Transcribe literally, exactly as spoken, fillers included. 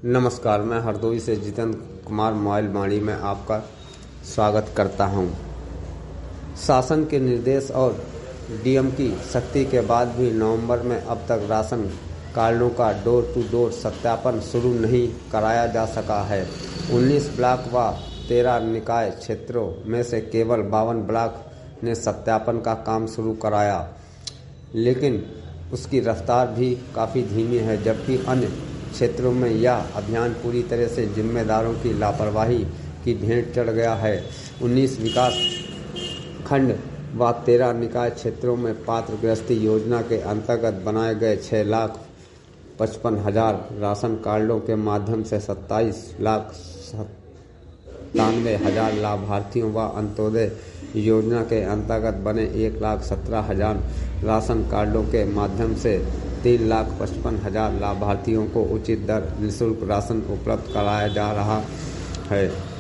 नमस्कार, मैं हरदोई से जितेंद्र कुमार मोबाइल वाणी में आपका स्वागत करता हूं। शासन के निर्देश और डीएम की सख्ती के बाद भी नवंबर में अब तक राशन कार्डों का डोर टू डोर सत्यापन शुरू नहीं कराया जा सका है। उन्नीस ब्लॉक व तेरह निकाय क्षेत्रों में से केवल बावन ब्लॉक ने सत्यापन का काम शुरू कराया, लेकिन उसकी रफ्तार भी काफ़ी धीमी है, जबकि अन्य क्षेत्रों में यह अभियान पूरी तरह से जिम्मेदारों की लापरवाही की भेंट चढ़ गया है। उन्नीस विकास खंड व तेरह निकाय क्षेत्रों में पात्र गृहस्थी योजना के अंतर्गत बनाए गए छः लाख पचपन हजार राशन कार्डों के माध्यम से सत्ताईस लाख सत्तानवे हजार लाभार्थियों व अंत्योदय योजना के अंतर्गत बने एक लाख सत्रह हजार राशन कार्डों के माध्यम से तीन लाख पचपन हजार लाभार्थियों को उचित दर निःशुल्क राशन उपलब्ध कराया जा रहा है।